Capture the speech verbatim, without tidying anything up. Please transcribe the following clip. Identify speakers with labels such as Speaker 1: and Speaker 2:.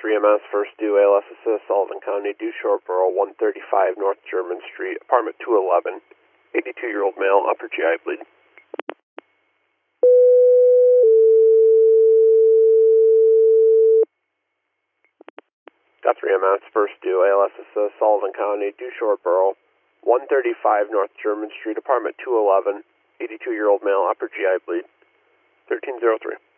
Speaker 1: three M S, first due A L S assist, Sullivan County, due Shoreboro, one thirty-five North German Street, apartment two eleven, eighty-two-year-old male, upper G I bleed. Got three M S, first due A L S assist, Sullivan County, due Shoreboro, one thirty-five North German Street, apartment two eleven, eighty-two-year-old male, upper G I bleed, thirteen oh three.